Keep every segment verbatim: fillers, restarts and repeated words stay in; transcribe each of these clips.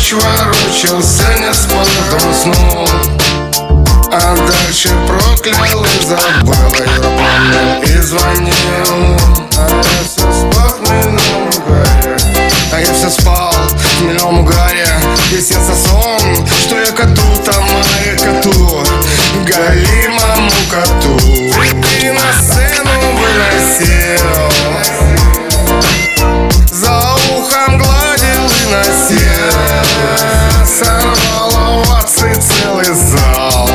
ночь ворочался, не спал, потом уснул. А дальше проклял и забыл, я помнил и звонил. А я все спал в хмельном угаре. А я все спал в хмельном угаре. И снится сон, что я коту там, а я коту, галимому коту. И на сцену выносил, за ухом гладил и носил. Сорвал овации целый зал.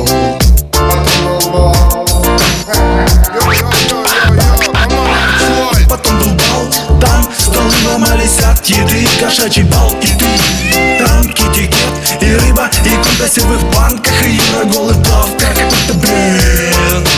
Потом был бал, там столы ломались от еды, кошачий бал и ты. Там китикет и рыба, и кунта в банках, и Юра голый в плавках. Какой-то бред.